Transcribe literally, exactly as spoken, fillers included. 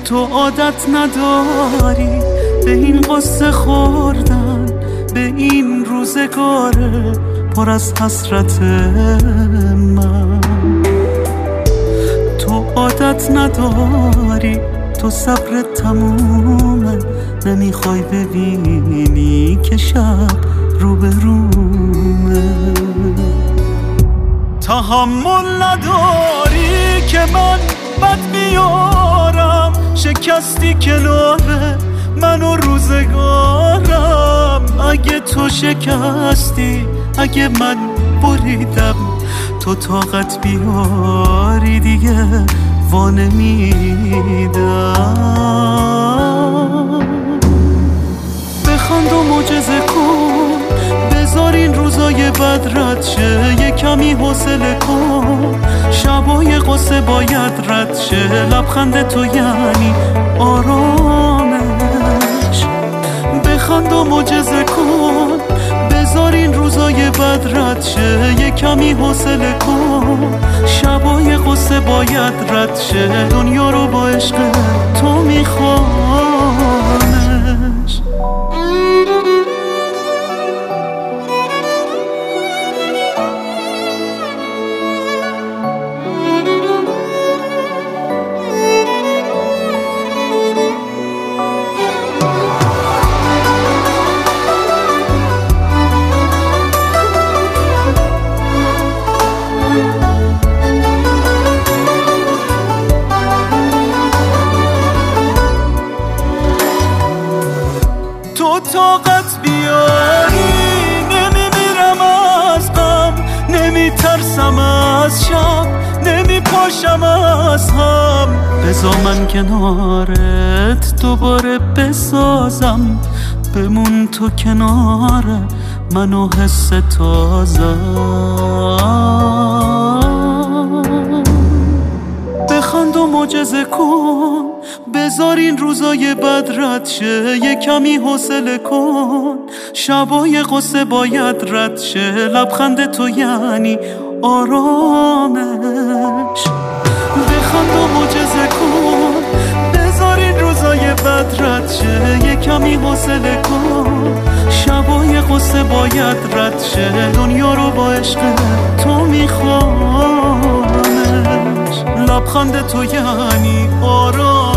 تو عادت نداری به این قصه خوردن، به این روزگار پر از حسرت من. تو عادت نداری، تو صبر تمومه، نمیخوای ببینی که شب رو به رومه. تحمل نداری که من بد میارم، شکستی کنار من و روزگارم. اگه تو شکستی، اگه من بریدم، تو طاقت بیاری دیگه وانمیدم. بخند و معجزه کن، بذار این روزای بد رد شه، یه کمی حوصله کن، شبای قصه باید رد شه. لبخند تو یعنی آرامش. بخند و معجزه کن، بذار این روزای بد رد شه، یه کمی حوصله کن، شبای قصه باید رد شه. دنیا رو با عشق تو میخوانش. تو طاقت بیاری، نمیمیرم از غم، نمیترسم از شب، نمیپاشم از هم. بذار من کنارت دوباره بسازم، بمون تو کنار من و حس تازم. بخند و معجزه کن، بذار این روزای بد رد شه، یه کمی حوصله کن، شبای قصه باید رد شه. لبخند تو یعنی آرامش. بخند و معجزه کن، بذار این روزای بد رد شه، یه کمی حوصله کن، شبای قصه باید رد شه. دنیا رو با عشق تو میخوانش. لبخند تو یعنی آرامش.